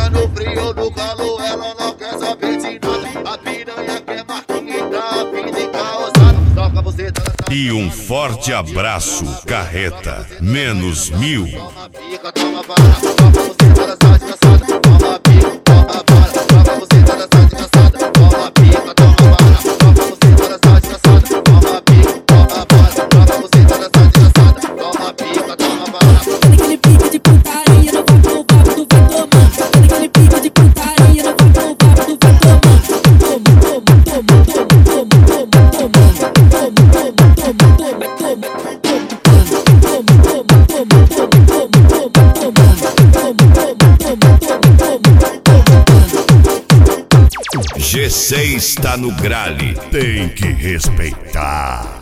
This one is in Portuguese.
Seja no frio ou no calor, ela não quer saber de nada. A piranha quer marquinha pra vida e causada. Toca você dançar. E um forte abraço, Carreta -1000. Toma pica, toma vara, toca você dançar desgraçada. Toma pica, toma vara, toca você dançar desgraçada. Toma pica, toma vara, toca você dançar desgraçada. Toma pica, toma vara, toca você dançar desgraçada. Toma pica, toma vara. Aquele pique de putaria, não vai pro papo, tu vai tomar. Aquele pique de putaria, não vai pro papo, tu vai tomar. G6 tá no grale, tem que respeitar.